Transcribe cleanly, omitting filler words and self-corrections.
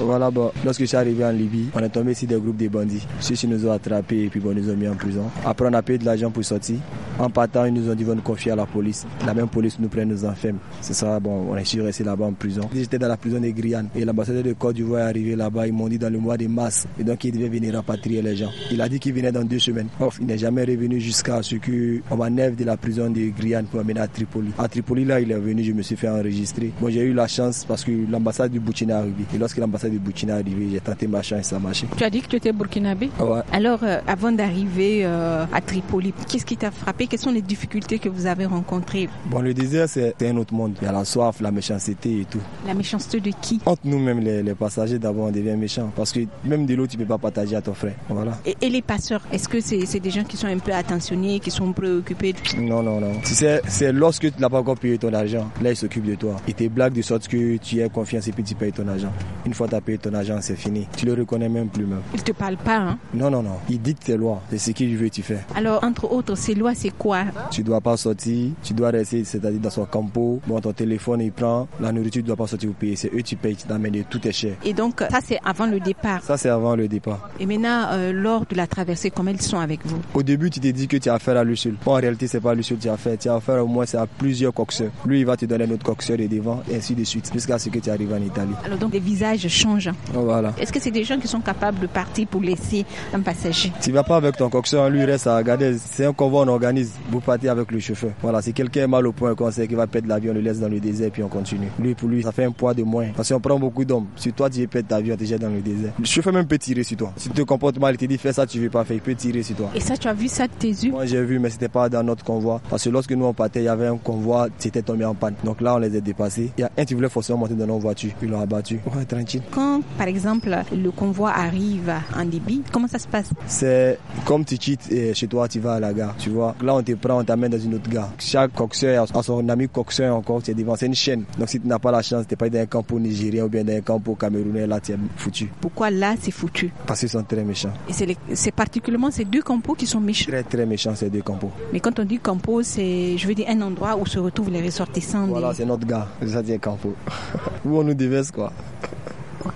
Voilà, bon, lorsque je suis arrivé en Libye, on est tombé sur des groupes de bandits. Ceux-ci nous ont attrapés et puis bon, nous ont mis en prison. Après, on a payé de l'argent pour sortir. En partant, ils nous ont dit qu'ils vont nous confier à la police. La même police nous prend, nous enferme. C'est ça, bon, on est sûr resté là-bas en prison. J'étais dans la prison de Guyane et l'ambassadeur de Côte d'Ivoire est arrivé là-bas. Ils m'ont dit dans le mois de mars. Et donc, il devait venir rapatrier les gens. Il a dit qu'il venait dans 2 semaines. Ouf, il n'est jamais revenu jusqu'à ce qu'on m'enlève de la prison de Guyane pour m'amener à Tripoli. À Tripoli, là, il est venu, je me suis fait enregistrer. Bon, j'ai eu la chance parce que l'ambassade du Burkina est arrivée. Et lorsque l'ambassade du Burkina est arrivée, j'ai tenté ma chance et ça a marché. Tu as dit que tu étais burkinabé? Ouais. Alors, avant d'arriver à Tripoli, qu'est-ce qui t'a frappé? Quelles sont les difficultés que vous avez rencontrées? Bon, le désert, c'est un autre monde. Il y a la soif, la méchanceté et tout. La méchanceté de qui? Entre nous-mêmes, les passagers, d'abord, on devient méchants. Parce que même de l'eau, tu ne peux pas partager à ton frère. Voilà. Et les passeurs, est-ce que c'est des gens qui sont un peu attentionnés, qui sont préoccupés? Non. C'est lorsque tu n'as pas encore payé ton argent, là, ils s'occupent de toi. Ils te blaguent de sorte que tu aies confiance et puis tu payes ton argent. Une fois que tu as payé ton argent, c'est fini. Tu le reconnais même plus. Ils ne te parlent pas, hein? Non. Ils dictent tes lois. C'est ce qu'ils veulent, tu fais. Alors, entre autres, ces lois, c'est quoi? Tu dois pas sortir, tu dois rester, c'est-à-dire dans son campo. Bon, ton téléphone, il prend. La nourriture, tu dois pas sortir pour payer. C'est eux qui payent, tu t'amènes, tout est cher. Et donc, ça, c'est avant le départ? Ça, c'est avant le départ. Et maintenant, lors de la traversée, comment ils sont avec vous? Au début, tu t'es dit que tu as affaire à lui seul. Bon, en réalité, c'est pas lui seul que tu as affaire. Tu as affaire au moins à plusieurs coxeurs. Lui, il va te donner un autre coxeur de devant, et ainsi de suite, jusqu'à ce que tu arrives en Italie. Alors donc, les visages changent. Voilà. Est-ce que c'est des gens qui sont capables de partir pour laisser un passager? Tu vas pas avec ton coxeur, lui, il reste à Agadez. C'est un convoi, on organise. Vous partez avec le chauffeur. Voilà, si quelqu'un est mal au point, qu'on sait qu'il va perdre l'avion, on le laisse dans le désert, puis on continue. Lui, pour lui, ça fait un poids de moins. Parce qu'on prend beaucoup d'hommes. Si toi, tu veux perdre l'avion, tu te jettes dans le désert. Le chauffeur même peut tirer sur toi. Si tu te comportes mal, il te dit fais ça, tu veux pas faire, il peut tirer sur toi. Et ça, tu as vu ça de tes yeux? Moi, j'ai vu, mais c'était pas dans notre convoi. Parce que lorsque nous on partait, il y avait un convoi, c'était tombé en panne. Donc là, on les a dépassés. Il y a un qui voulait forcément monter dans nos voitures. Ils l'ont abattu. Ouais, tranquille. Quand, par exemple, le convoi arrive en Libye, comment ça se passe? C'est comme tu quittes chez toi, tu vas à la gare. Tu vois, là, on te prend, on t'amène dans une autre gare. Chaque coxeur a son ami coxeur encore, c'est devant. C'est une chaîne. Donc si tu n'as pas la chance, tu n'es pas dans un campo nigérien ou bien dans un campo camerounais, là, tu es foutu. Pourquoi là, c'est foutu? Parce qu'ils sont très méchants. Et c'est particulièrement ces 2 campos qui sont méchants? Très, très méchants, ces 2 campos. Mais quand on dit campo, c'est, je veux dire, un endroit où se retrouvent les ressortissants. Voilà, c'est notre gars. C'est ça, dit campo. Où on nous déverse, quoi.